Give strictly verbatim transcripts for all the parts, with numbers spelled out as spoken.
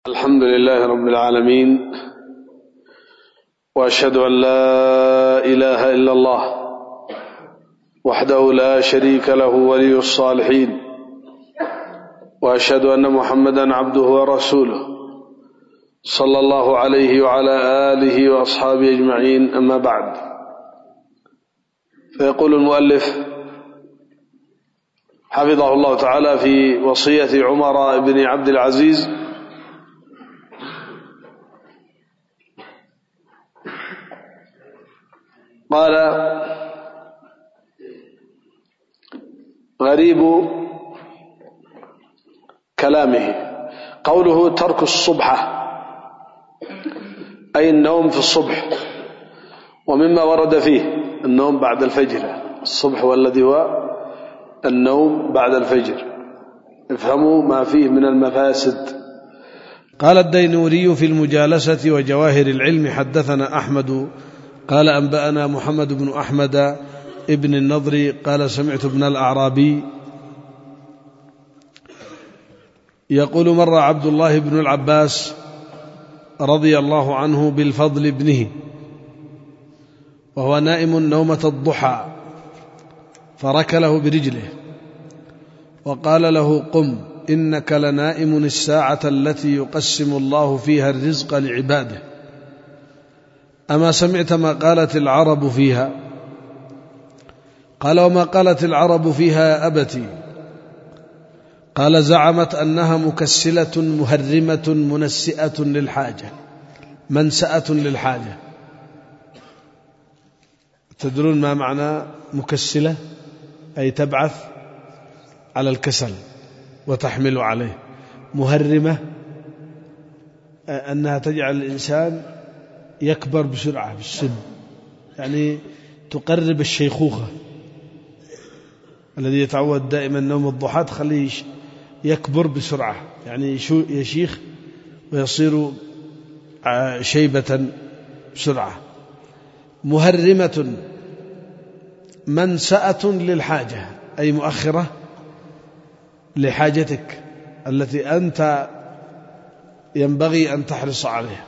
الحمد لله رب العالمين، وأشهد أن لا إله إلا الله وحده لا شريك له ولي الصالحين، وأشهد أن محمدا عبده ورسوله صلى الله عليه وعلى آله وأصحابه أجمعين. أما بعد، فيقول المؤلف حفظه الله تعالى في وصية عمر بن عبد العزيز: قال: غريب كلامه قوله ترك الصبحة، أي النوم في الصبح، ومما ورد فيه النوم بعد الفجر. الصبح والذي هو النوم بعد الفجر، افهموا ما فيه من المفاسد. قال الدينوري في المجالسة وجواهر العلم: حدثنا أحمد قال أنبأنا محمد بن أحمد ابن النضر قال سمعت ابن الأعرابي يقول: مر عبد الله بن العباس رضي الله عنه بالفضل ابنه وهو نائم نومة الضحى، فركله برجله وقال له: قم، إنك لنائم الساعة التي يقسم الله فيها الرزق لعباده، أما سمعت ما قالت العرب فيها؟ قال: وما قالت العرب فيها يا أبتي؟ قال: زعمت أنها مكسلة مهرمة منسئة للحاجة. منسأة للحاجة، تدرون ما معنى مكسلة؟ أي تبعث على الكسل وتحمل عليه. مهرمة أنها تجعل الإنسان يكبر بسرعة بالسن، يعني تقرب الشيخوخة. الذي يتعود دائما نوم الضحى تخليه يكبر بسرعة، يعني يشيخ ويصير شيبة بسرعة. مهرمة منسأة للحاجة، أي مؤخرة لحاجتك التي أنت ينبغي أن تحرص عليها.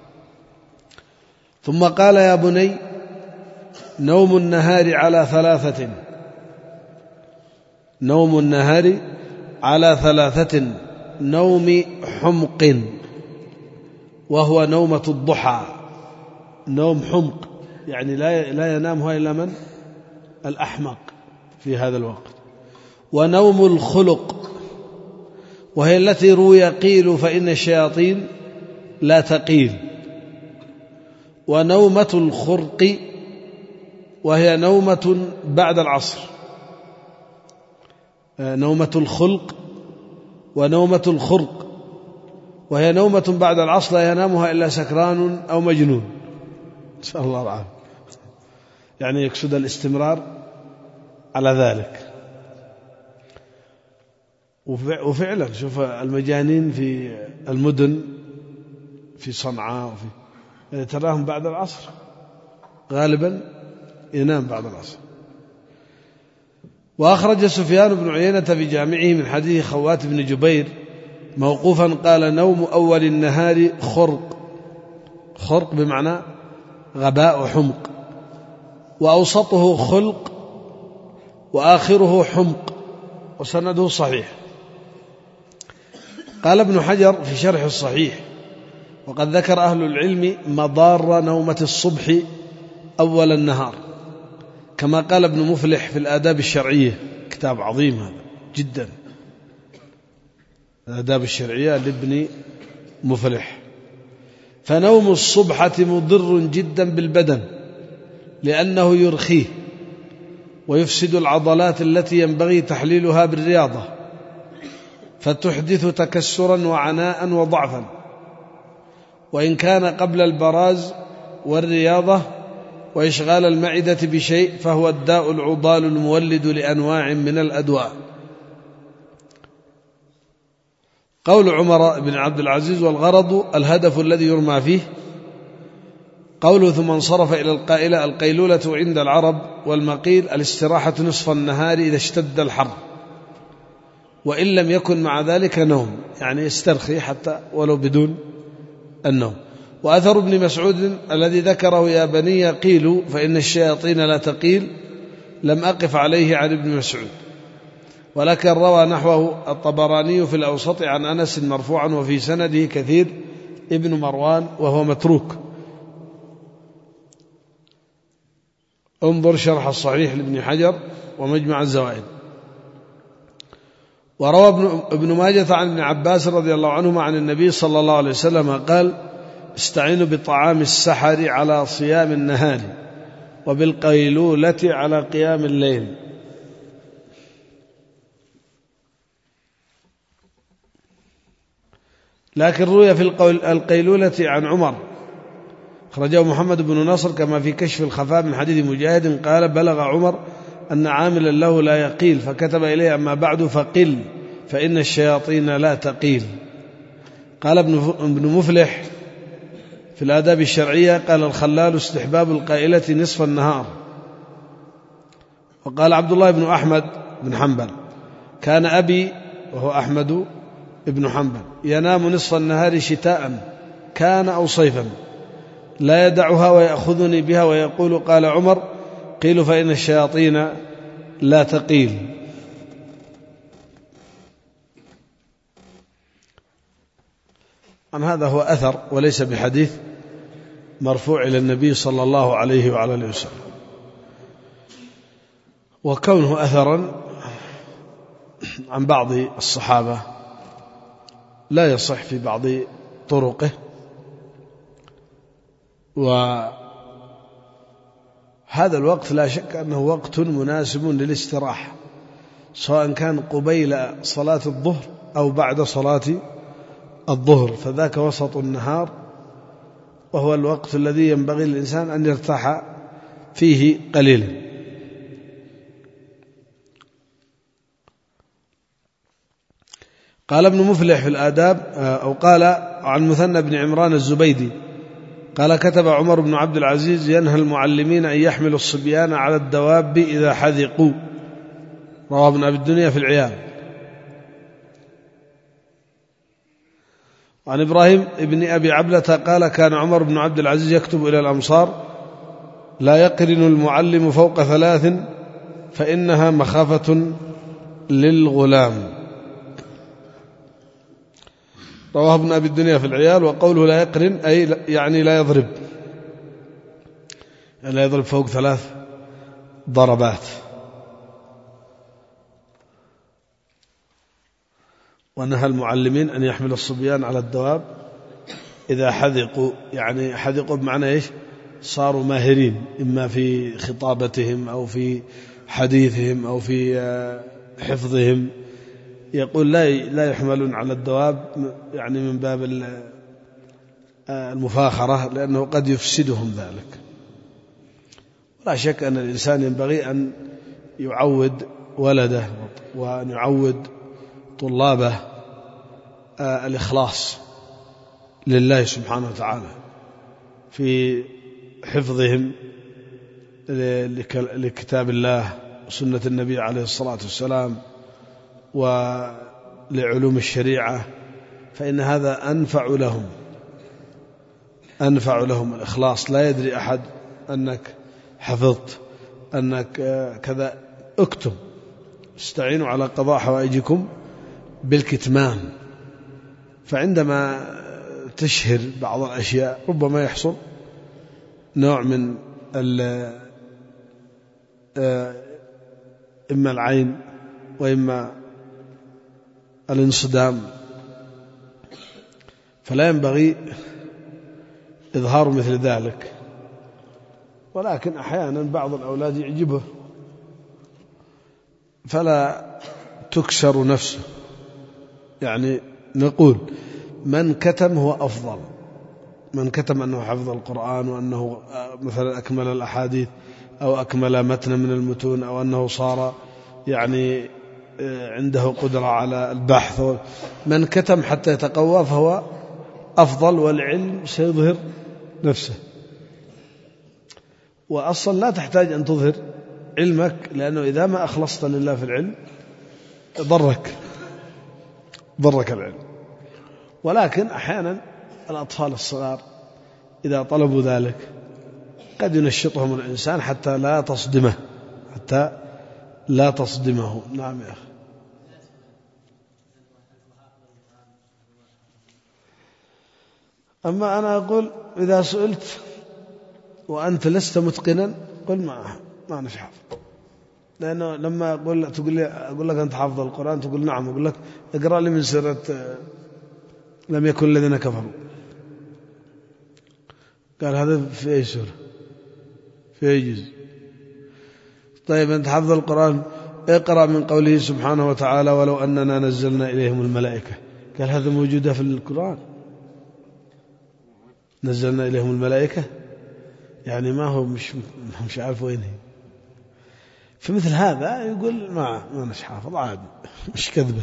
ثم قال: يا بني، نوم النهار على ثلاثة نوم النهار على ثلاثة نوم حمق، وهو نومة الضحى. نوم حمق يعني لا لا ينامها إلا من؟ الأحمق في هذا الوقت. ونوم الخلق، وهي التي روي قيل فإن الشياطين لا تقيل. ونومة الخرق، وهي نومة بعد العصر. نومة الخلق ونومة الخرق، وهي نومة بعد العصر لا ينامها إلا سكران أو مجنون، نسأل الله العافية. يعني يقصد الاستمرار على ذلك. وفعلا شوف المجانين في المدن في صنعاء وفي تراهم بعد العصر غالبا ينام بعد العصر. وأخرج سفيان بن عيينة في جامعه من حديث خوات بن جبير موقوفا قال: نوم أول النهار خرق. خرق بمعنى غباء وحمق، وأوسطه خلق، وآخره حمق، وسنده صحيح. قال ابن حجر في شرح الصحيح: وقد ذكر أهل العلم مضار نومة الصبح أول النهار، كما قال ابن مفلح في الآداب الشرعية، كتاب عظيم هذا جدا، الآداب الشرعية لابن مفلح. فنوم الصبحة مضر جدا بالبدن، لأنه يرخيه ويفسد العضلات التي ينبغي تحليلها بالرياضة، فتحدث تكسرا وعناء وضعفا. وإن كان قبل البراز والرياضة وإشغال المعدة بشيء، فهو الداء العضال المولد لأنواع من الأدواء. قول عمر بن عبد العزيز: والغرض الهدف الذي يرمى فيه. قوله: ثم انصرف إلى القائلة: القيلولة عند العرب، والمقيل الاستراحة نصف النهار إذا اشتد الحر. وإن لم يكن مع ذلك نوم، يعني يسترخي حتى ولو بدون النوم. وأثر ابن مسعود الذي ذكره يا بني قيلوا فإن الشياطين لا تقيل لم أقف عليه عن ابن مسعود، ولكن روى نحوه الطبراني في الأوسط عن أنس مرفوعا وفي سنده كثير ابن مروان وهو متروك. انظر شرح الصحيح لابن حجر ومجمع الزوائد. وروى ابن ماجة عن ابن عباس رضي الله عنهما عن النبي صلى الله عليه وسلم قال استعينوا بطعام السحر على صيام النهار وبالقيلولة على قيام الليل. لكن روي في القيلولة عن عمر خرجه محمد بن نصر كما في كشف الخفاء من حديث مجاهد قال بلغ عمر أن عاملا له لا يقيل فكتب إليه أما بعد فقل فإن الشياطين لا تقيل. قال ابن مفلح في الآداب الشرعية قال الخلال استحباب القائلة نصف النهار. وقال عبد الله بن أحمد بن حنبل كان أبي وهو أحمد بن حنبل ينام نصف النهار شتاء كان أو صيفا لا يدعها ويأخذني بها ويقول قال عمر قيل فإن الشياطين لا تقيل. أم هذا هو أثر وليس بحديث مرفوع إلى النبي صلى الله عليه وعلى اله وسلم. وكونه أثرا عن بعض الصحابة لا يصح في بعض طرقه، وهذا الوقت لا شك أنه وقت مناسب للاستراحة سواء كان قبيل صلاة الظهر أو بعد صلاة الظهر، فذاك وسط النهار وهو الوقت الذي ينبغي للإنسان أن يرتاح فيه قليلا. قال ابن مفلح في الآداب أو قال عن مثنى بن عمران الزبيدي قال كتب عمر بن عبد العزيز ينهى المعلمين أن يحملوا الصبيان على الدواب إذا حذقوا. رواه ابن أبي الدنيا في العيال. عن إبراهيم ابن أبي عبلة قال كان عمر بن عبد العزيز يكتب إلى الأمصار لا يقرن المعلم فوق ثلاث فإنها مخافة للغلام. رواه ابن أبي الدنيا في العيال. وقوله لا يقرن أي يعني لا يضرب، يعني لا يضرب فوق ثلاث ضربات. ونهى المعلمين أن يحمل الصبيان على الدواب إذا حذقوا، يعني حذقوا بمعنى إيش؟ صاروا ماهرين إما في خطابتهم أو في حديثهم أو في حفظهم. يقول لا لا يحملون على الدواب يعني من باب المفاخرة لأنه قد يفسدهم ذلك. لا شك أن الإنسان ينبغي أن يعود ولده وأن يعود طلابه الإخلاص لله سبحانه وتعالى في حفظهم لكتاب الله وسنة النبي عليه الصلاة والسلام ولعلوم الشريعة، فإن هذا أنفع لهم أنفع لهم الإخلاص. لا يدري أحد أنك حفظت أنك كذا. اكتب، استعينوا على قضاء حوائجكم بالكتمان، فعندما تشهر بعض الأشياء ربما يحصل نوع من إما العين وإما الانصدام، فلا ينبغي إظهار مثل ذلك. ولكن أحيانا بعض الأولاد يعجبه فلا تكسر نفسه. يعني نقول من كتم هو أفضل، من كتم أنه حفظ القرآن وأنه مثلا أكمل الأحاديث أو أكمل متن من المتون أو أنه صار يعني عنده قدرة على البحث. من كتم حتى يتقوى فهو أفضل، والعلم سيظهر نفسه. وأصلا لا تحتاج أن تظهر علمك، لأنه إذا ما أخلصت لله في العلم ضرك ضرك العلم. ولكن أحيانا الأطفال الصغار إذا طلبوا ذلك قد ينشطهم الإنسان حتى لا تصدمه حتى لا تصدمه. نعم يا أخي. أما أنا أقول إذا سئلت وأنت لست متقنا قل ما ما أنا حافظ، لأنه لما أقول تقول لي أقول لك أنت حافظ القرآن تقول نعم، أقول لك اقرأ لي من سورة لم يكن الذين كفروا. قال هذا في أي سورة في أي جزء؟ طيب أنت حافظ القرآن اقرأ من قوله سبحانه وتعالى ولو أننا نزلنا إليهم الملائكة. قال هذا موجودة في القرآن، نزلنا إليهم الملائكة يعني ما هو مش مش عارف وين هي. فمثل هذا يقول ما ما مش حافظ عادي، مش كذبة،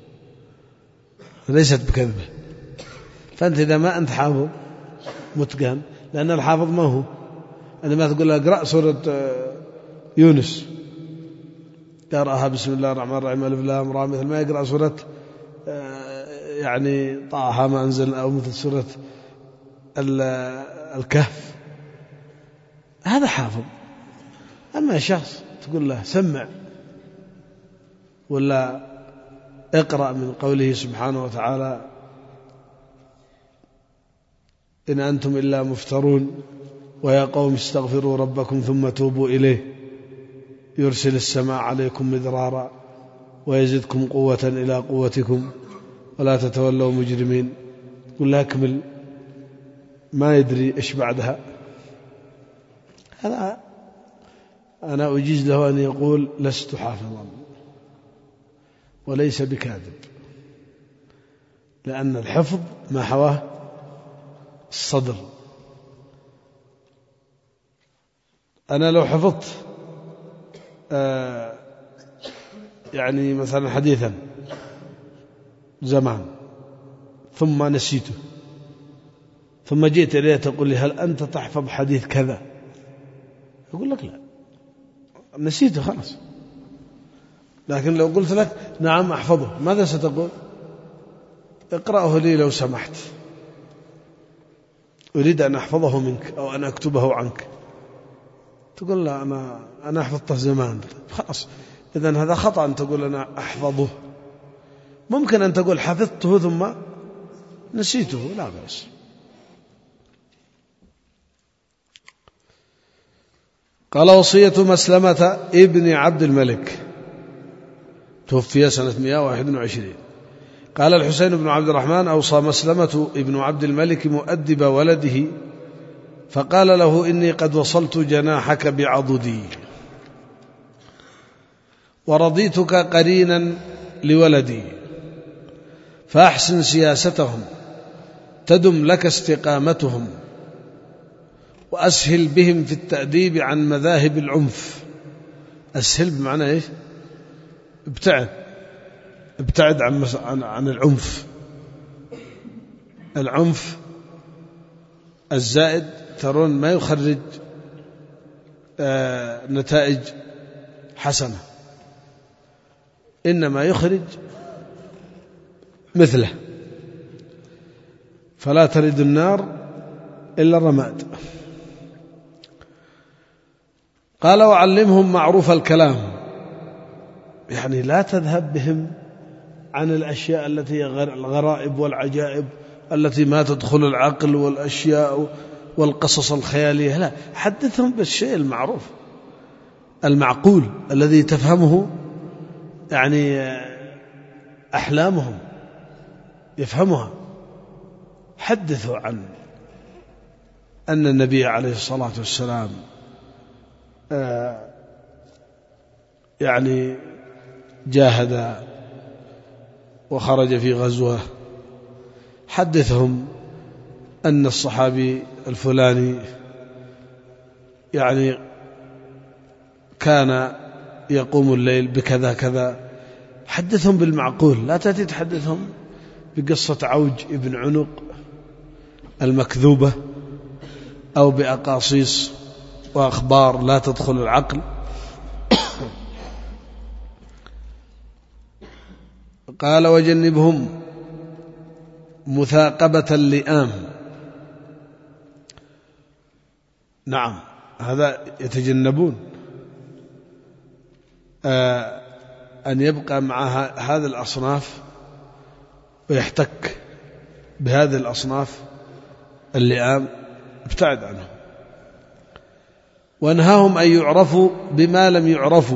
ليست بكذبة. فأنت إذا ما أنت حافظ متقن، لأن الحافظ ما هو عندما تقول له اقرأ سورة يونس يقرأها بسم الله الرحمن الرحيم ألف لام را، مثل ما يقرأ سورة يعني طه ما أنزل، أو مثل سورة الكهف، هذا حافظ. أما شخص تقول له سمع ولا اقرأ من قوله سبحانه وتعالى إن أنتم إلا مفترون ويا قوم استغفروا ربكم ثم توبوا إليه يرسل السماء عليكم مدرارا ويزدكم قوة إلى قوتكم ولا تتولوا مجرمين، قل لا أكمل ما يدري إيش بعدها. هذا أنا أجيز له أن يقول لست حافظا وليس بكاذب، لأن الحفظ ما حواه الصدر. أنا لو حفظت آه يعني مثلا حديثا زمان ثم نسيته ثم جئت إليه تقول لي هل أنت تحفظ حديث كذا؟ أقول لك لا، نسيته خلاص. لكن لو قلت لك نعم أحفظه، ماذا ستقول؟ اقرأه لي لو سمحت، أريد أن أحفظه منك أو أن أكتبه عنك. تقول لا أنا أنا حفظته زمان، خلاص إذن هذا خطأ أن تقول أنا أحفظه. ممكن أن تقول حفظته ثم نسيته، لا بأس. قال وصية مسلمة ابن عبد الملك توفي سنة مئة وواحد وعشرين. قال الحسين بن عبد الرحمن أوصى مسلمة ابن عبد الملك مؤدب ولده فقال له إني قد وصلت جناحك بعضدي ورضيتك قرينا لولدي فأحسن سياستهم تدم لك استقامتهم وأسهل بهم في التأديب عن مذاهب العنف. أسهل بمعنى إيش؟ ابتعد ابتعد عن عن العنف. العنف الزائد ترون ما يخرج آه نتائج حسنة، إنما يخرج مثله. فلا ترد النار إلا الرماد. قال وعلمهم معروف الكلام، يعني لا تذهب بهم عن الأشياء التي الغرائب والعجائب التي ما تدخل العقل والأشياء والقصص الخيالية، لا، حدثهم بالشيء المعروف المعقول الذي تفهمه يعني أحلامهم يفهمها. حدثوا عن أن النبي عليه الصلاة والسلام يعني جاهد وخرج في غزوة. حدثهم أن الصحابي الفلاني يعني كان يقوم الليل بكذا كذا. حدثهم بالمعقول، لا تأتي تحدثهم بقصة عوج ابن عنق المكذوبة أو بأقاصيص وأخبار لا تدخل العقل. قال وجنبهم مثاقبة اللئام. نعم هذا يتجنبون آه أن يبقى مع هذه الأصناف ويحتك بهذه الأصناف اللئام، ابتعد عنهم. وانهاهم أن يعرفوا بما لم يعرفوا،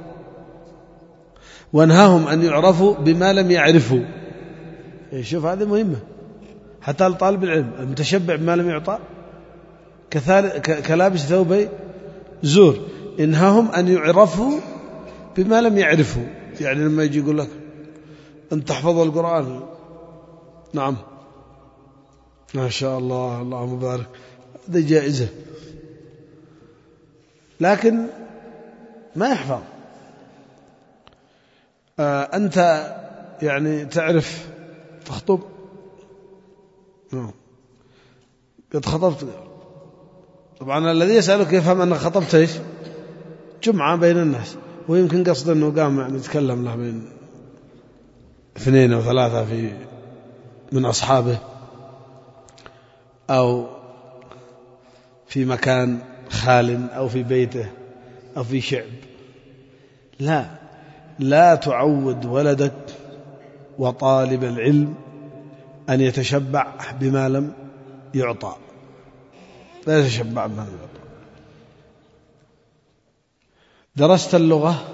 وانهاهم أن يعرفوا بما لم يعرفوا. شوف هذه مهمة حتى لطالب العلم المتشبع بما لم يعطى كلابس ثوبي زور. انهاهم أن يعرفوا بما لم يعرفوا، يعني لما يجي يقول لك أنت تحفظ القرآن، نعم ما شاء الله اللهم بارك، هذه جائزة، لكن ما يحفظ. آه أنت يعني تعرف تخطب، نعم قد خطبت. طبعا الذي يسألك يفهم أنك خطبت إيش؟ جمعة بين الناس، ويمكن قصد أنه قام يعني يتكلم له بين اثنين أو ثلاثة في من أصحابه أو في مكان خال أو في بيته أو في شعب. لا لا تعود ولدك وطالب العلم أن يتشبع بما لم يعطى، لا يتشبع بما لم يعطى. درست اللغة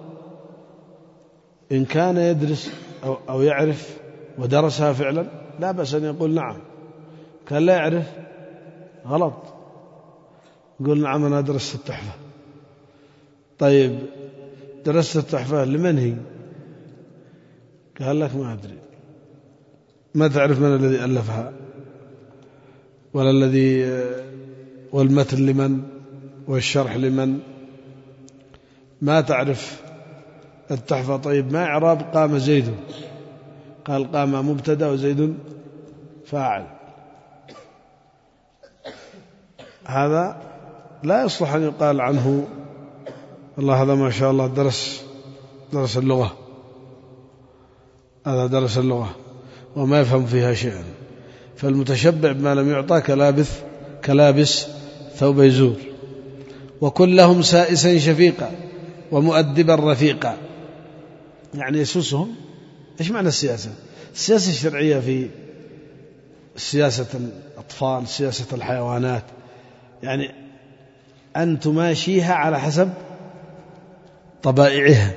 إن كان يدرس أو, أو يعرف ودرسها فعلا لا بأس أن يقول نعم. كان لا يعرف غلط، يقول نعم أنا درست التحفة. طيب درست التحفة لمن هي؟ قال لك ما أدري. ما تعرف من الذي ألفها ولا الذي والمتن لمن والشرح لمن؟ ما تعرف التحفة. طيب ما إعراب قام زيد؟ قال قام مبتدأ وزيد فاعل. هذا لا يصلح أن يقال عنه والله هذا ما شاء الله درس درس اللغة، هذا درس اللغة وما يفهم فيها شيئا. فالمتشبع بما لم يعطى كلابس كلابس ثوب زور. وكلهم سائسا شفيقا ومؤدبا رفيقا، يعني يسوسهم. إيش معنى السياسة؟ السياسة الشرعية في سياسة الأطفال، سياسة الحيوانات، يعني أن تماشيها على حسب طبائعها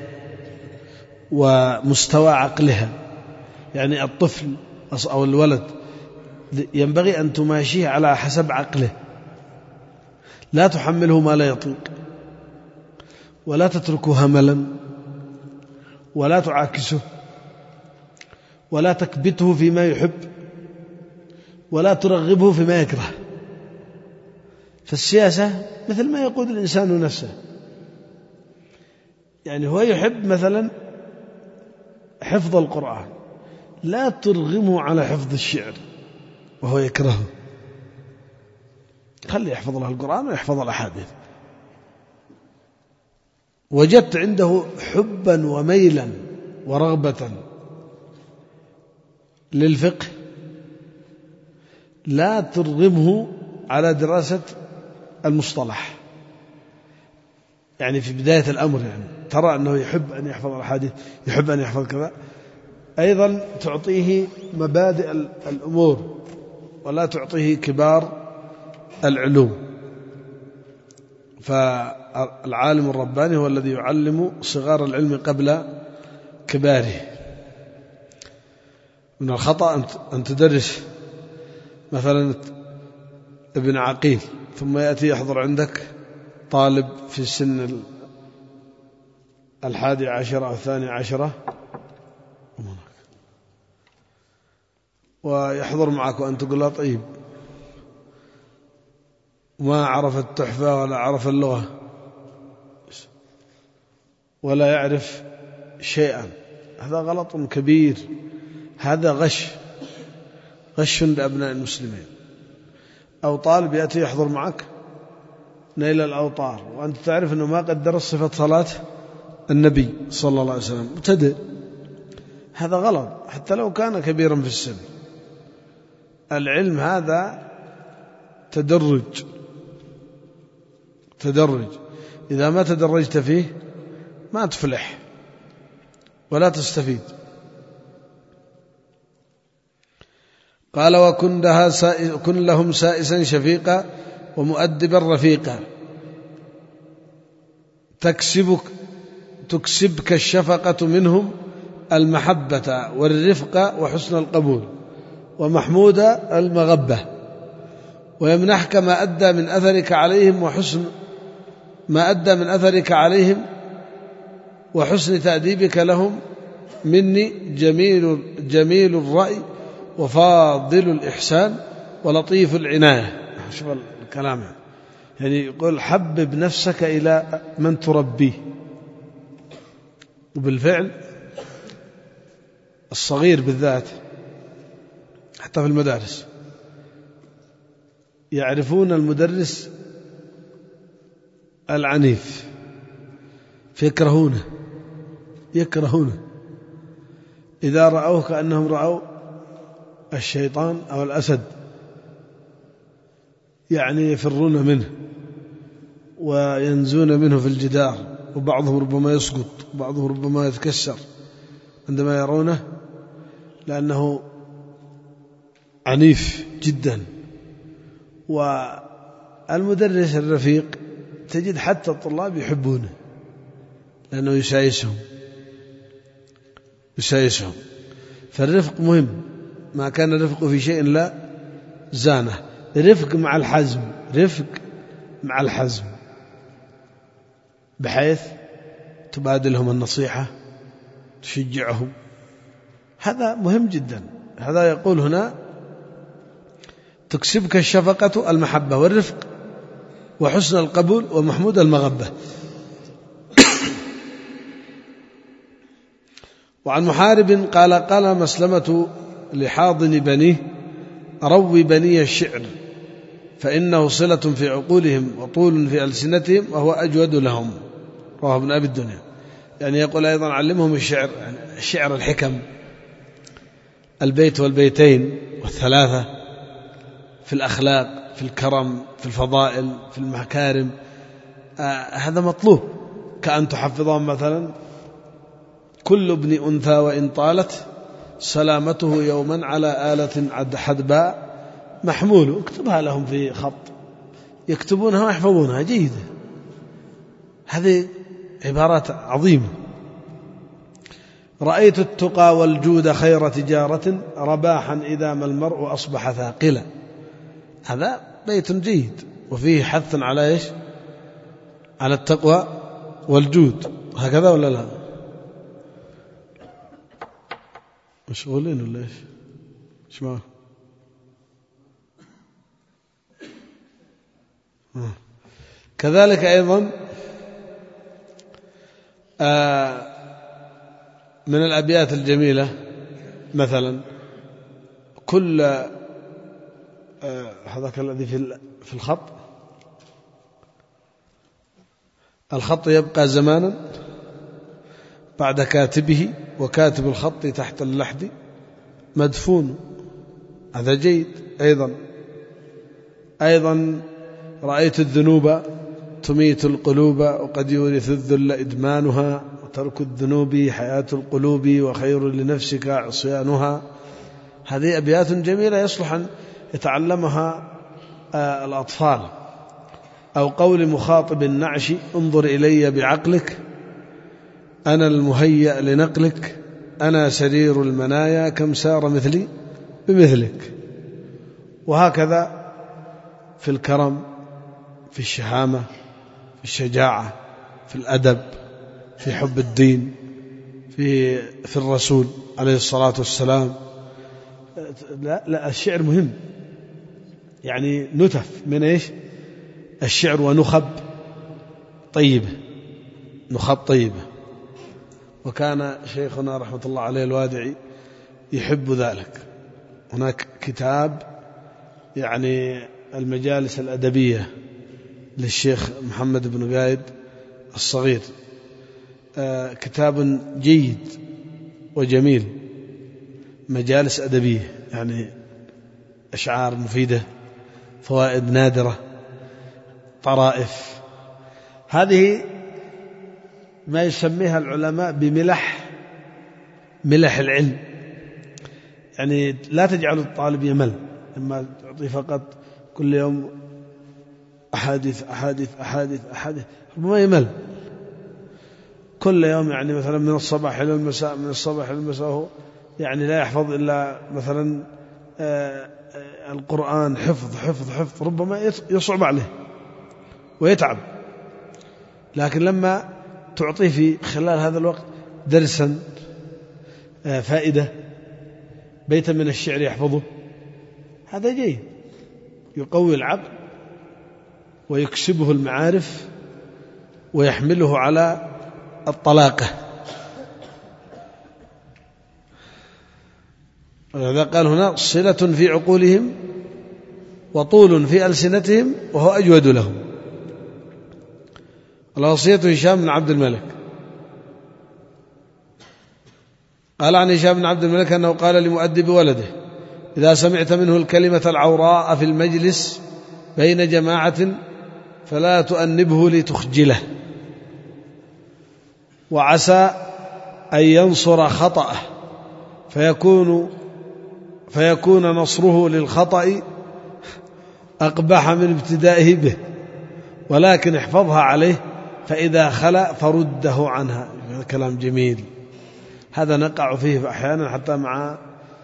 ومستوى عقلها. يعني الطفل أو الولد ينبغي أن تماشيه على حسب عقله، لا تحمله ما لا يطيق، ولا تتركه هملا، ولا تعاكسه، ولا تكبته فيما يحب، ولا ترغبه فيما يكره. فالسياسة مثل ما يقود الإنسان نفسه، يعني هو يحب مثلا حفظ القرآن، لا ترغمه على حفظ الشعر وهو يكرهه، خليه يحفظ له القرآن ويحفظ الأحاديث. وجدت عنده حبا وميلا ورغبة للفقه، لا ترغمه على دراسة المصطلح، يعني في بداية الأمر يعني ترى أنه يحب أن يحفظ الأحاديث، يحب أن يحفظ كذا. أيضا تعطيه مبادئ الأمور ولا تعطيه كبار العلوم. فالعالم الرباني هو الذي يعلم صغار العلم قبل كباره. من الخطأ أن تدرس مثلا ابن عقيل ثم يأتي يحضر عندك طالب في السن الحادي عشر أو الثاني عشرة ويحضر معك وأنت تقول له طيب ما عرف التحفة ولا عرف اللغة ولا يعرف شيئا، هذا غلط كبير، هذا غش غش لأبناء المسلمين. أو طالب يأتي يحضر معك نيل الأوطار وأنت تعرف أنه ما قد درس صفة صلاة النبي صلى الله عليه وسلم، مبتدئ، هذا غلط حتى لو كان كبيرا في السن. العلم هذا تدرج تدرج إذا ما تدرجت فيه ما تفلح ولا تستفيد. قال وكن لها سائس كن لهم سائسا شفيقا ومؤدبا رفيقا تكسبك تكسبك الشفقة منهم المحبة والرفق وحسن القبول ومحمود المغبة ويمنحك ما أدى من أثرك عليهم وحسن ما أدى من أثرك عليهم وحسن تأديبك لهم مني جميل جميل الرأي وفاضل الإحسان ولطيف العناية. شوف الكلام يعني يقول حبب نفسك إلى من تربيه. وبالفعل الصغير بالذات حتى في المدارس يعرفون المدرس العنيف فيكرهونه يكرهونه إذا رأوه كأنهم رأوا الشيطان أو الأسد، يعني يفرون منه وينزون منه في الجدار، وبعضهم ربما يسقط وبعضهم ربما يتكسر عندما يرونه لأنه عنيف جدا. والمدرس الرفيق تجد حتى الطلاب يحبونه لأنه يسايسهم يسايسهم فالرفق مهم. ما كان الرفق في شيء لا زانه. رفق مع الحزم رفق مع الحزم بحيث تبادلهم النصيحة تشجعهم، هذا مهم جدا. هذا يقول هنا تكسبك الشفقة المحبة والرفق وحسن القبول ومحمود المغبة. وعن محارب قال قال مسلمة لحاضن بنيه روي بني الشعر فإنه صلة في عقولهم وطول في ألسنتهم وهو أجود لهم. رواه ابن أبي الدنيا. يعني يقول أيضا علمهم الشعر، يعني الشعر الحكم، البيت والبيتين والثلاثة، في الأخلاق، في الكرم، في الفضائل، في المكارم. آه هذا مطلوب. كأن تحفظهم مثلا كل ابن أنثى وإن طالت سلامته يوما على آلة عد حدباء محمول. اكتبها لهم في خط يكتبونها ويحفظونها جيدة. هذه عبارات عظيمة. رأيت التقى والجود خير تجارة رباحا إذا ما المرء أصبح ثاقلا. هذا بيت جيد وفيه حث على إيش؟ على التقوى والجود. هكذا ولا لا؟ مشغولين ولا إيش؟ إيش معه؟ كذلك أيضا من الأبيات الجميلة مثلا كل هذاك الذي في الخط الخط يبقى زمانا بعد كاتبه وكاتب الخط تحت اللحد مدفون. هذا جيد أيضا. أيضا رأيت الذنوب تميت القلوب وقد يورث الذل إدمانها وترك الذنوب حياة القلوب وخير لنفسك عصيانها. هذه أبيات جميلة يصلح أن يتعلمها الأطفال. أو قول مخاطب النعش انظر إلي بعقلك أنا المهيأ لنقلك أنا سرير المنايا كم سار مثلي بمثلك. وهكذا في الكرم، في الشهامة، في الشجاعة، في الأدب، في حب الدين، في في الرسول عليه الصلاة والسلام. لا, لا الشعر مهم. يعني نتف من إيش؟ الشعر ونخب طيبة نخب طيبة. وكان شيخنا رحمة الله عليه الوادعي يحب ذلك. هناك كتاب يعني المجالس الأدبية للشيخ محمد بن قايد الصغير، آه كتاب جيد وجميل، مجالس أدبية، يعني أشعار مفيدة، فوائد نادرة، طرائف. هذه ما يسميها العلماء بملح ملح العلم. يعني لا تجعل الطالب يمل لما تعطيه فقط كل يوم أحاديث أحاديث أحاديث أحاديث، ربما يمل. كل يوم يعني مثلا من الصباح إلى المساء، من الصباح إلى المساء هو يعني لا يحفظ إلا مثلا القرآن حفظ حفظ حفظ، ربما يصعب عليه ويتعب. لكن لما تعطيه في خلال هذا الوقت درسا، فائدة، بيتا من الشعر يحفظه، هذا جيد، يقوي العقل ويكسبه المعارف ويحمله على الطلاقة. ولذا قال هنا صلة في عقولهم وطول في ألسنتهم وهو أجود لهم. الوصية هشام بن عبد الملك قال عن هشام بن عبد الملك أنه قال لمؤدب ولده: إذا سمعت منه الكلمة العوراء في المجلس بين جماعة فلا تؤنبه لتخجله، وعسى أن ينصر خطأه فيكون فيكون نصره للخطأ أقبح من ابتدائه به، ولكن احفظها عليه فإذا خلأ فرده عنها. كلام جميل، هذا نقع فيه أحيانا حتى مع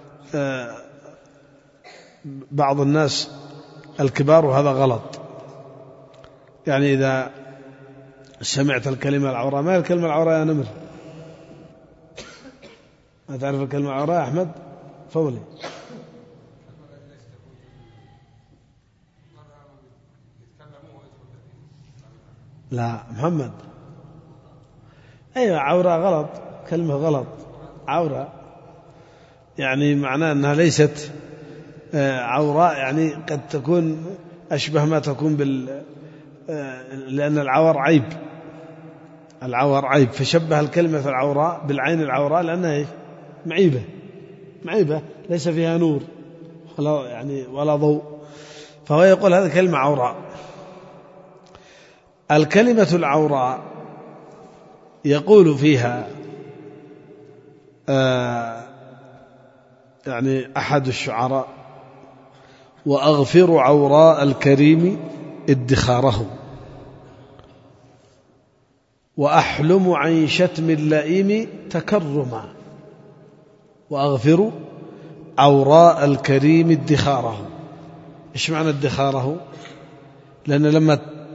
بعض الناس الكبار، وهذا غلط. يعني إذا سمعت الكلمة العوراء، ما هي الكلمة العوراء يا نمر؟ ما تعرف الكلمة العوراء يا أحمد فولي؟ لا محمد، أيوة عوراء غلط، كلمة غلط. عوراء يعني معناه أنها ليست عوراء، يعني قد تكون أشبه ما تكون بال لأن العور عيب، العور عيب، فشبه الكلمة العوراء بالعين العوراء لأنها معيبة، معيبة ليس فيها نور ولا يعني ولا ضوء، فهو يقول هذه كلمة عوراء. الكلمة العوراء يقول فيها آه يعني أحد الشعراء: وأغفر عوراء الكريم ادخاره، وأحلم عن شتم اللئيم تكرما. وأغفر عوراء الكريم ادخاره. إيش معنى ادخاره؟ لأن لما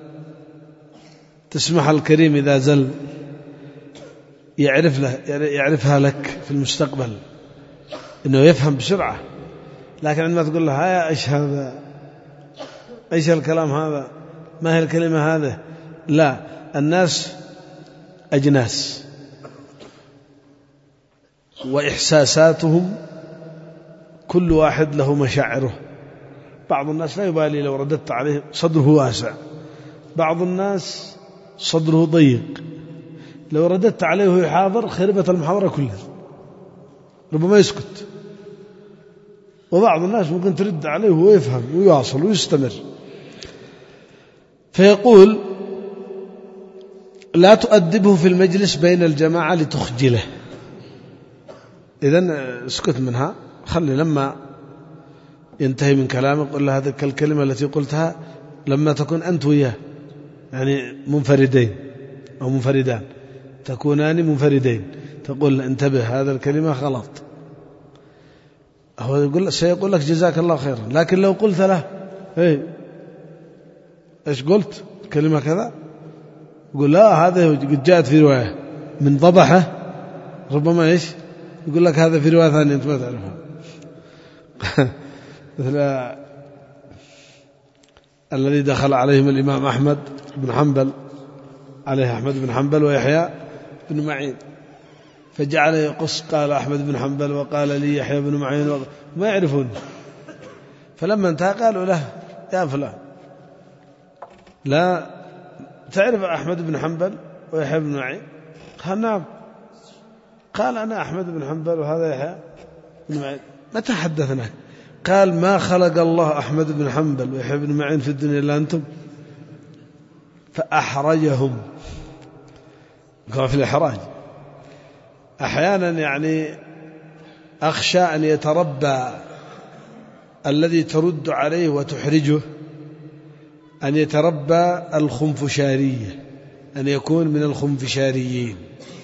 تسمح الكريم إذا زل يعرف له يعرفها لك في المستقبل، إنه يفهم بسرعة. لكن عندما تقول له: هيا إيش هذا، إيش الكلام هذا، ما هي الكلمة هذا، لا، الناس أجناس وإحساساتهم كل واحد له مشاعره. بعض الناس لا يبالي لو رددت عليه، صدره واسع. بعض الناس صدره ضيق، لو رددت عليه وهو حاضر خربت المحاضرة كلها، ربما يسكت. وبعض الناس ممكن ترد عليه وهو يفهم ويواصل ويستمر. فيقول: لا تؤدبه في المجلس بين الجماعة لتخجله. إذن اسكت منها، خلي لما ينتهي من كلامك قل له: هذه الكلمة التي قلتها لما تكون أنت وياه يعني منفردين أو منفردان، تكونان منفردين، تقول: انتبه، هذا الكلمة غلط. هو يقول سيقول لك جزاك الله خيرا. لكن لو قلت له: ايه ايش قلت كلمة كذا، يقول: لا، هذا قد جاءت في رواية من ضبحه، ربما ايش يقول لك هذا في رواية ثانية أنت ما تعرفها. مثل الذي دخل عليهم الإمام أحمد بن حنبل، عليه أحمد بن حنبل ويحيى بن معين، فجعل يقص: قال أحمد بن حنبل وقال لي يحيى بن معين، ما يعرفون. فلما انتهى قالوا له: يا فلان، لا تعرف أحمد بن حنبل ويحيى بن معين؟ قال: نعم. قال: أنا أحمد بن حنبل وهذا يحيى بن معين. متى حدثناك؟ قال ما خلق الله أحمد بن حنبل ويحيى بن معين في الدنيا إلا أنتم، فأحرجهم. في الإحراج أحيانا يعني أخشى أن يتربى الذي ترد عليه وتحرجه، أن يتربى الخنفشارية، أن يكون من الخنفشاريين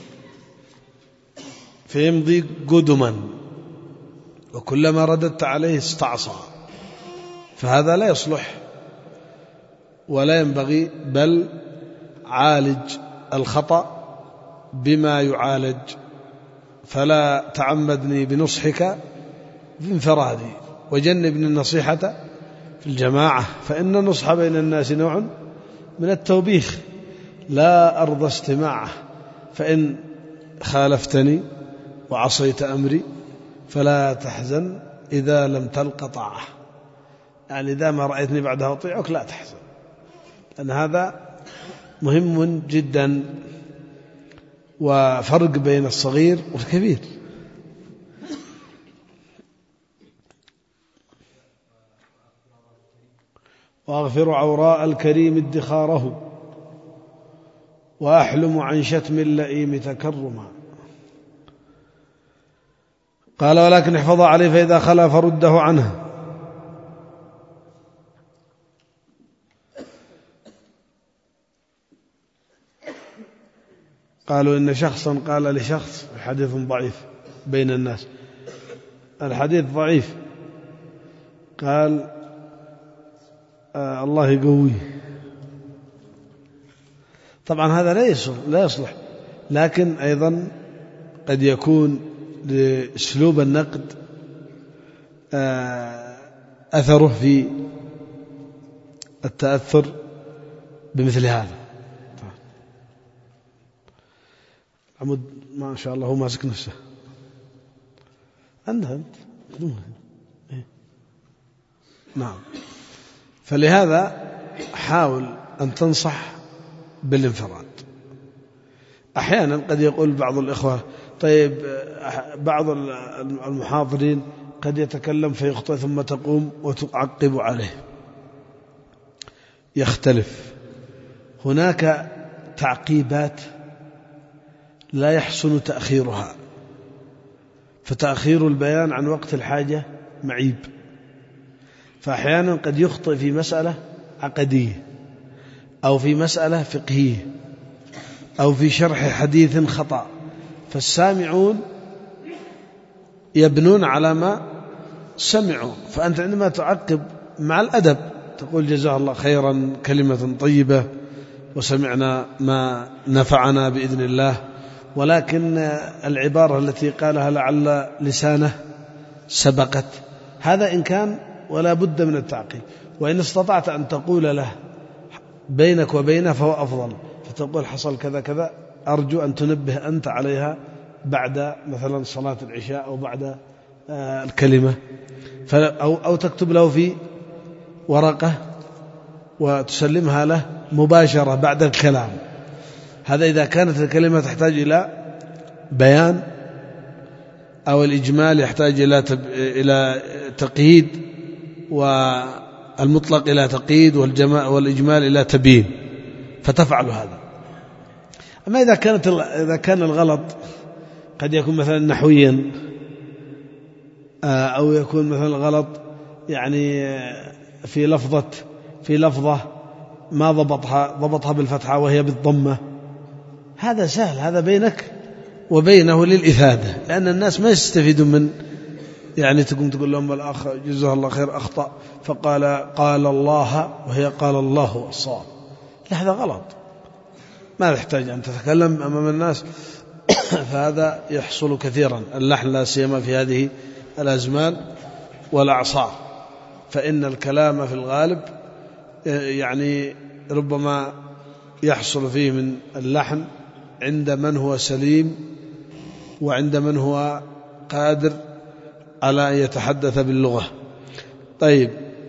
فيمضي قدما، وكلما رددت عليه استعصى، فهذا لا يصلح ولا ينبغي، بل عالج الخطأ بما يعالج، فلا تعمدني بنصحك في انفرادي وجنبني النصيحة في الجماعة، فإن النصح بين الناس نوع من التوبيخ لا أرضى استماعه، فإن خالفتني وعصيت أمري فلا تحزن إذا لم تلق طاعة، يعني إذا ما رأيتني بعدها أطيعك لا تحزن، لأن هذا مهم جدا، وفرق بين الصغير والكبير. وأغفر عوراء الكريم ادخاره، وأحلم عن شتم اللئيم تكرما. قال ولكن احفظ عليه فإذا خلا فرده عنه. قالوا إن شخصا قال لشخص حديث ضعيف بين الناس، الحديث ضعيف، قال آه الله يقويه. طبعا هذا لا يصلح, لا يصلح لكن أيضا قد يكون لأسلوب النقد آه أثره في التأثر بمثل هذا. عمود ما شاء الله هو ماسك نفسه. عندها أنت إيه؟ نعم. فلهذا حاول أن تنصح بالانفراد. أحيانا قد يقول بعض الإخوة طيب بعض المحاضرين قد يتكلم فيخطئ ثم تقوم وتعقب عليه. يختلف، هناك تعقيبات لا يحسن تأخيرها، فتأخير البيان عن وقت الحاجة معيب، فأحيانا قد يخطئ في مسألة عقدية أو في مسألة فقهية أو في شرح حديث خطأ، فالسامعون يبنون على ما سمعوا، فأنت عندما تعقب مع الأدب تقول جزاه الله خيرا، كلمة طيبة وسمعنا ما نفعنا بإذن الله، ولكن العبارة التي قالها لعل لسانه سبقت، هذا إن كان ولا بد من التعقيب. وإن استطعت أن تقول له بينك وبينه فهو أفضل، فتقول حصل كذا كذا، أرجو أن تنبه أنت عليها بعد مثلا صلاة العشاء أو بعد الكلمة، أو, أو تكتب له في ورقة وتسلمها له مباشرة بعد الكلام. هذا إذا كانت الكلمة تحتاج إلى بيان أو الإجمال يحتاج إلى تب... إلى تقييد، والمطلق إلى تقييد، والجماع والإجمال إلى تبيين، فتفعل هذا. أما إذا كانت إذا كان الغلط قد يكون مثلا نحويا، أو يكون مثلا غلط يعني في لفظة في لفظة ما ضبطها ضبطها بالفتحة وهي بالضمة، هذا سهل، هذا بينك وبينه للإفادة، لأن الناس ما يستفيدون من يعني تقوم تقول لهم الأخ جزاه الله خير أخطأ فقال قال الله وهي قال الله الصواب، لا هذا غلط، ما تحتاج أن تتكلم أمام الناس. فهذا يحصل كثيرا، اللحن لا سيما في هذه الأزمان والأعصار، فإن الكلام في الغالب يعني ربما يحصل فيه من اللحن عند من هو سليم وعند من هو قادر على أن يتحدث باللغة. طيب،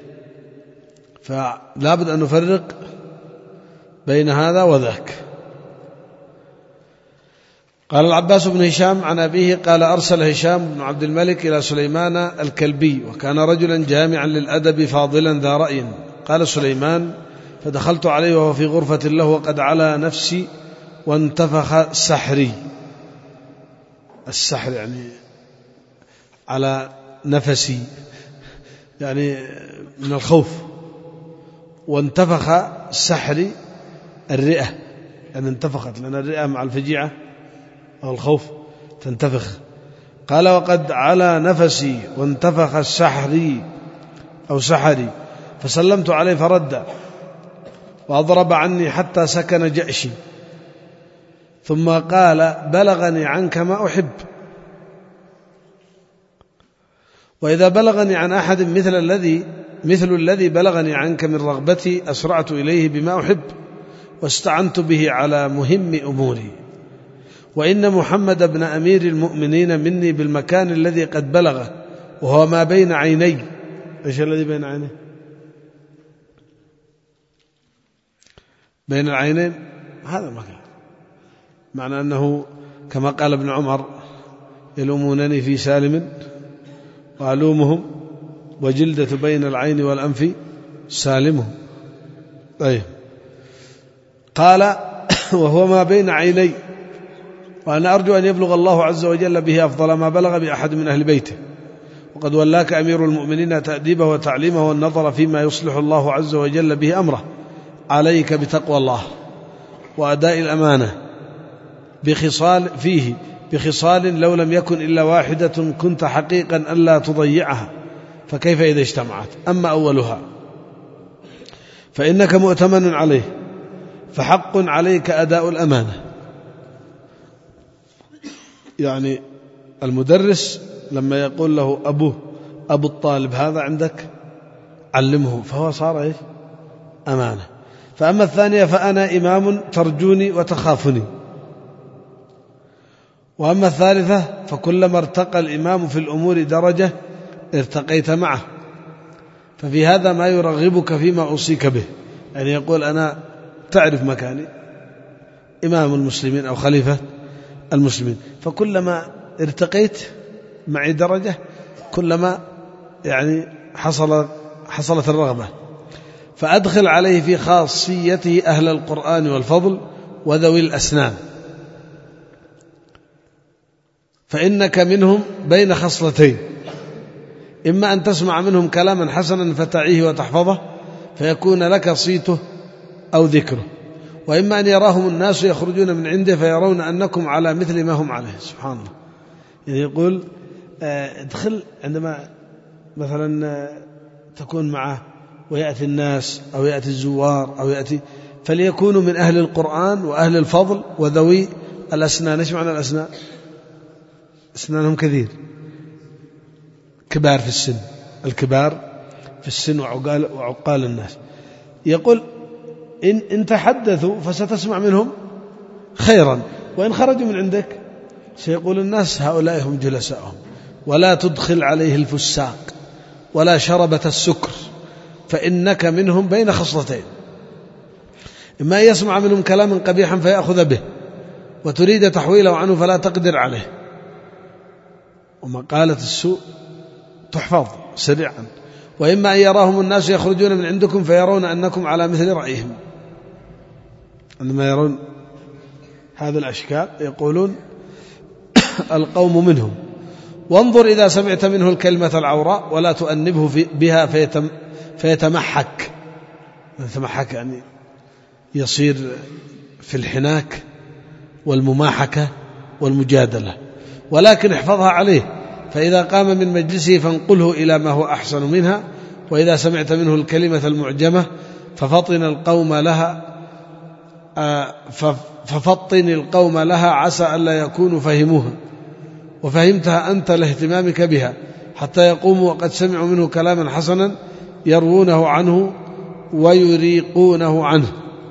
فلا بد أن نفرق بين هذا وذاك. قال العباس بن هشام عن أبيه قال أرسل هشام بن عبد الملك إلى سليمان الكلبي وكان رجلا جامعا للأدب فاضلا ذا رأي. قال سليمان فدخلت عليه وهو في غرفة له وقد علا نفسي وانتفخ سحري. السحر يعني على نفسي يعني من الخوف، وانتفخ سحري الرئة يعني انتفخت، لأن الرئة مع الفجيعة أو الخوف تنتفخ. قال وقد علا نفسي وانتفخ سحري أو سحري فسلمت عليه فرد وأضرب عني حتى سكن جأشي، ثم قال بلغني عنك ما أحب، وإذا بلغني عن أحد مثل الذي مثل الذي بلغني عنك من رغبتي أسرعت إليه بما أحب واستعنت به على مهم أموري، وإن محمد بن أمير المؤمنين مني بالمكان الذي قد بلغه وهو ما بين عيني. إيش الذي بين عيني؟ بين العينين هذا مكان، معنى أنه كما قال ابن عمر يلومونني في سالم وألومهم وجلدة بين العين والأنف سالمهم. طيب قال وهو ما بين عيني، وأنا أرجو أن يبلغ الله عز وجل به أفضل ما بلغ بأحد من أهل بيته، وقد ولاك أمير المؤمنين تأديبه وتعليمه والنظر فيما يصلح الله عز وجل به أمره. عليك بتقوى الله وأداء الأمانة بخصال فيه بخصال لو لم يكن إلا واحدة كنت حقيقا ألا تضيعها، فكيف إذا اجتمعت؟ أما أولها فإنك مؤتمن عليه فحق عليك أداء الأمانة. يعني المدرس لما يقول له أبوه أبو الطالب هذا عندك علمه، فهو صار إيش؟ أمانة. فأما الثانية فأنا إمام ترجوني وتخافني. وأما الثالثة فكلما ارتقى الإمام في الأمور درجة ارتقيت معه، ففي هذا ما يرغبك فيما أوصيك به. يعني يقول أنا تعرف مكاني إمام المسلمين أو خليفة المسلمين، فكلما ارتقيت معي درجة كلما يعني حصل حصلت الرغبة. فأدخل عليه في خاصيته أهل القرآن والفضل وذوي الأسنان، فإنك منهم بين خصلتين، إما أن تسمع منهم كلاما حسنا فتعيه وتحفظه فيكون لك صيته أو ذكره، وإما أن يراهم الناس يخرجون من عنده فيرون أنكم على مثل ما هم عليه. سبحان الله. يعني يقول ادخل عندما مثلا تكون معه ويأتي الناس أو يأتي الزوار أو يأتي، فليكونوا من أهل القرآن وأهل الفضل وذوي الأسنان. إيش معنى الأسنان؟ أسنانهم كثير، كبار في السن، الكبار في السن وعقال, وعقال الناس. يقول إن, إن تحدثوا فستسمع منهم خيرا، وإن خرجوا من عندك سيقول الناس هؤلاء هم جلساءهم. ولا تدخل عليه الفساق ولا شربة السكر، فإنك منهم بين خصلتين، إما يسمع منهم كلاما قبيحا فيأخذ به وتريد تحويله عنه فلا تقدر عليه، ومقالة السوء تحفظ سريعا، وإما أن يراهم الناس يخرجون من عندكم فيرون أنكم على مثل رأيهم. عندما يرون هذا الأشكال يقولون القوم منهم. وانظر إذا سمعت منه الكلمة العوراء ولا تؤنبه بها فيتم فيتمحك. يتمحك يعني يصير في الحناك والمماحكة والمجادلة، ولكن احفظها عليه، فإذا قام من مجلسه فانقله إلى ما هو أحسن منها. وإذا سمعت منه الكلمة المعجمة ففطن القوم لها ففطن القوم لها عسى ألا يكونوا فهموها وفهمتها أنت لاهتمامك بها، حتى يقوموا وقد سمعوا منه كلاما حسنا يروونه عنه ويريقونه عنه.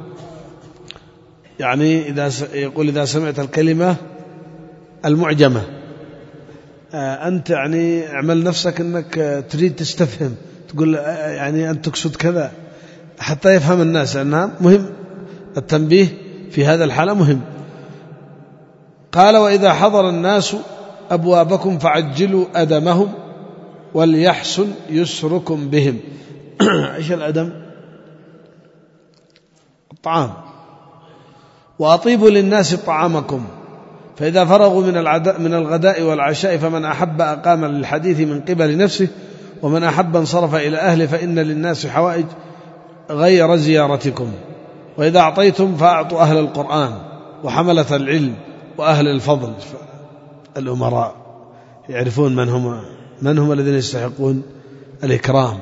يعني إذا يقول إذا سمعت الكلمة المعجمة أنت يعني اعمل نفسك أنك تريد تستفهم، تقول يعني أن تقصد كذا حتى يفهم الناس، أنها مهم. التنبيه في هذا الحالة مهم. قال وإذا حضر الناس أبوابكم فعجلوا أدمهم وليحسن يسركم بهم. إيش الأدم؟ الطعام. وأطيبوا للناس طعامكم، فإذا فرغوا من من الغداء والعشاء فمن أحب أقام للحديث من قبل نفسه، ومن أحب انصرف إلى أهله، فإن للناس حوائج غير زيارتكم. وإذا أعطيتم فأعطوا أهل القرآن وحملة العلم وأهل الفضل. الأمراء يعرفون من هم من هم الذين يستحقون الإكرام.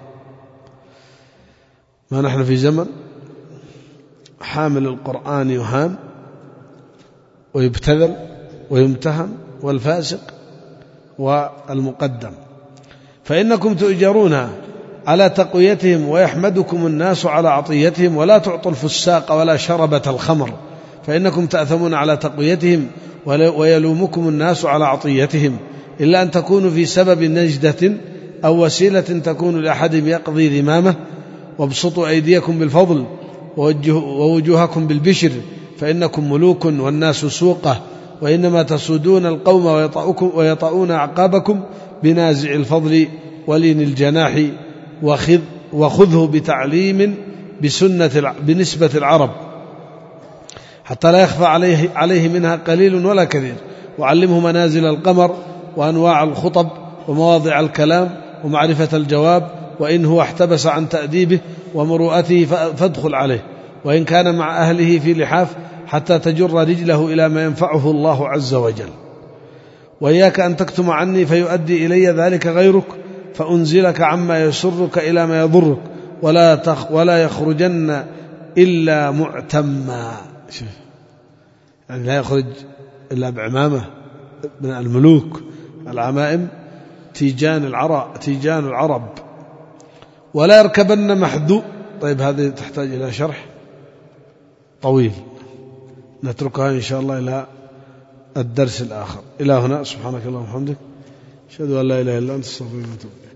ما نحن في زمن حامل القرآن يهان ويبتذل ويمتهن، والفاسق والمقدم. فإنكم تؤجرون على تقويتهم ويحمدكم الناس على عطيتهم، ولا تعطوا الفساق ولا شربة الخمر، فإنكم تأثمون على تقويتهم ويلومكم الناس على عطيتهم، إلا أن تكونوا في سبب نجدة أو وسيلة تكون لأحدهم يقضي ذمامه. وابسطوا أيديكم بالفضل ووجوهكم بالبشر، فإنكم ملوك والناس سوقه، وإنما تسودون القوم ويطؤون أعقابكم بنازع الفضل ولين الجناح، وخذ وخذه بتعليم بسنة بنسبة العرب حتى لا يخفى عليه, عليه منها قليل ولا كثير. وعلمه منازل القمر وأنواع الخطب ومواضع الكلام ومعرفة الجواب، وإن هو احتبس عن تأديبه ومروءته فادخل عليه، وإن كان مع أهله في لحاف حتى تجر رجله إلى ما ينفعه الله عز وجل. وإياك أن تكتم عني فيؤدي إلي ذلك غيرك، فأنزلك عما يسرك إلى ما يضرك، ولا, تخ ولا يخرجن إلا معتما. يعني لا يخرج إلا بعمامة من الملوك، العمائم تيجان العرب, تيجان العرب. ولا يركبن محذو. طيب هذه تحتاج إلى شرح طويل، نتركها إن شاء الله إلى الدرس الآخر. إلى هنا، سبحانك اللهم وبحمدك، أشهد أن لا إله إلا أنت، استغفرك وأتوب إليك.